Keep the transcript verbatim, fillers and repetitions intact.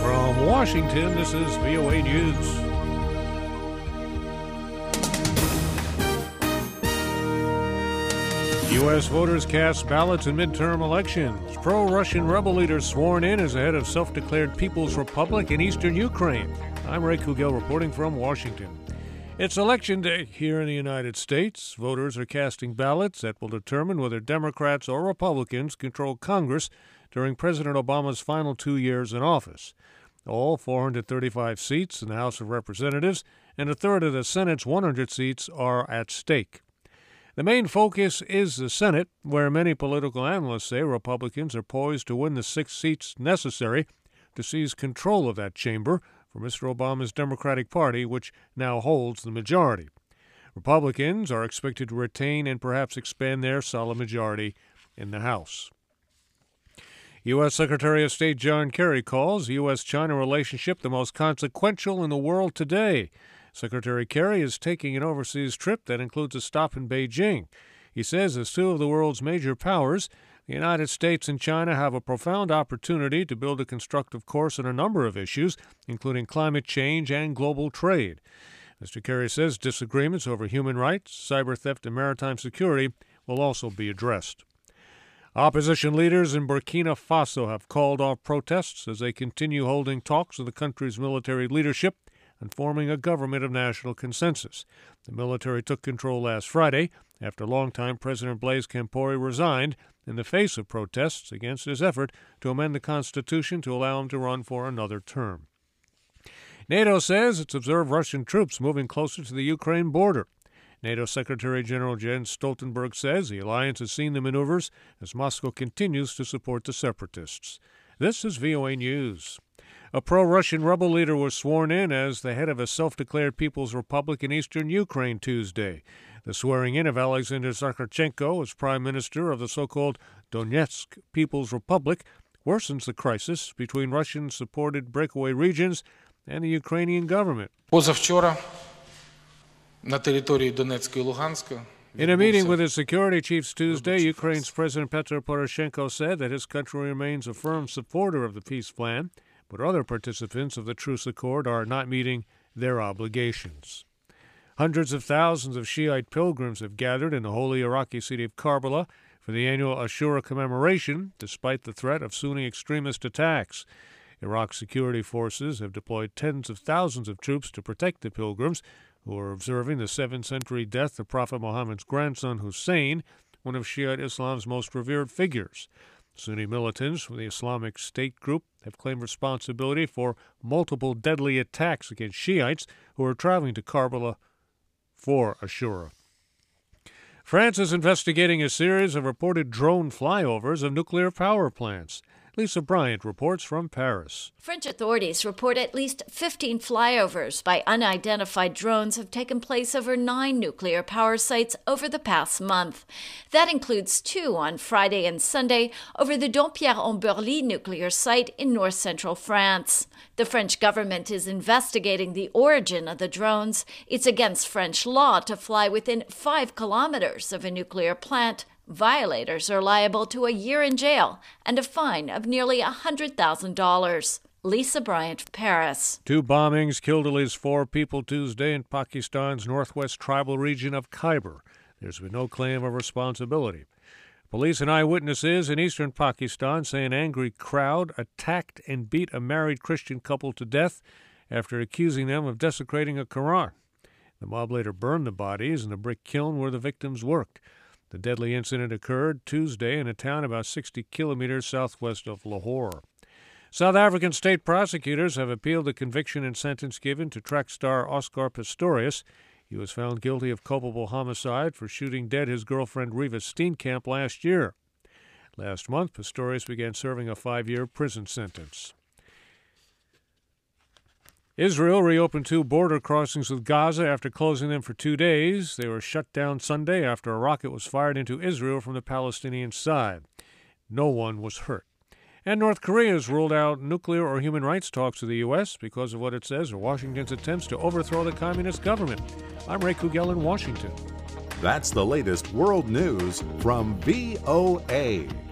From Washington, this is V O A News. U S voters cast ballots in midterm elections. Pro-Russian rebel leaders sworn in as the head of self-declared People's Republic in eastern Ukraine. I'm Ray Kugel reporting from Washington. It's election day here in the United States. Voters are casting ballots that will determine whether Democrats or Republicans control Congress during President Obama's final two years in office. All four hundred thirty-five seats in the House of Representatives and a third of the Senate's one hundred seats are at stake. The main focus is the Senate, where many political analysts say Republicans are poised to win the six seats necessary to seize control of that chamber for Mister Obama's Democratic Party, which now holds the majority. Republicans are expected to retain and perhaps expand their solid majority in the House. U S. Secretary of State John Kerry calls the U S China relationship the most consequential in the world today. Secretary Kerry is taking an overseas trip that includes a stop in Beijing. He says as two of the world's major powers, the United States and China have a profound opportunity to build a constructive course on a number of issues, including climate change and global trade. Mister Kerry says disagreements over human rights, cyber theft, and maritime security will also be addressed. Opposition leaders in Burkina Faso have called off protests as they continue holding talks with the country's military leadership and forming a government of national consensus. The military took control last Friday after longtime President Blaise Compaoré resigned in the face of protests against his effort to amend the Constitution to allow him to run for another term. NATO says it's observed Russian troops moving closer to the Ukraine border. NATO Secretary General Jens Stoltenberg says the alliance has seen the maneuvers as Moscow continues to support the separatists. This is V O A News. A pro-Russian rebel leader was sworn in as the head of a self-declared People's Republic in eastern Ukraine Tuesday. The swearing-in of Alexander Zakharchenko as prime minister of the so-called Donetsk People's Republic worsens the crisis between Russian-supported breakaway regions and the Ukrainian government. Позавчора на території Донецька і Луганська. In a meeting with his security chiefs Tuesday, Ukraine's President Petro Poroshenko said that his country remains a firm supporter of the peace plan, but other participants of the truce accord are not meeting their obligations. Hundreds of thousands of Shiite pilgrims have gathered in the holy Iraqi city of Karbala for the annual Ashura commemoration, despite the threat of Sunni extremist attacks. Iraq's security forces have deployed tens of thousands of troops to protect the pilgrims, who are observing the seventh century death of Prophet Muhammad's grandson Hussein, one of Shiite Islam's most revered figures. Sunni militants from the Islamic State group have claimed responsibility for multiple deadly attacks against Shiites who are traveling to Karbala for Ashura. France is investigating a series of reported drone flyovers of nuclear power plants. Lisa Bryant reports from Paris. French authorities report at least fifteen flyovers by unidentified drones have taken place over nine nuclear power sites over the past month. That includes two on Friday and Sunday over the Dompierre-en-Burly nuclear site in north-central France. The French government is investigating the origin of the drones. It's against French law to fly within five kilometers of a nuclear plant. Violators are liable to a year in jail and a fine of nearly one hundred thousand dollars. Lisa Bryant, Paris. Two bombings killed at least four people Tuesday in Pakistan's northwest tribal region of Khyber. There's been no claim of responsibility. Police and eyewitnesses in eastern Pakistan say an angry crowd attacked and beat a married Christian couple to death after accusing them of desecrating a Quran. The mob later burned the bodies in the brick kiln where the victims worked. The deadly incident occurred Tuesday in a town about sixty kilometers southwest of Lahore. South African state prosecutors have appealed the conviction and sentence given to track star Oscar Pistorius. He was found guilty of culpable homicide for shooting dead his girlfriend Reva Steenkamp last year. Last month, Pistorius began serving a five-year prison sentence. Israel reopened two border crossings with Gaza after closing them for two days. They were shut down Sunday after a rocket was fired into Israel from the Palestinian side. No one was hurt. And North Korea has ruled out nuclear or human rights talks with the U S because of what it says are Washington's attempts to overthrow the communist government. I'm Ray Kugel in Washington. That's the latest world news from V O A.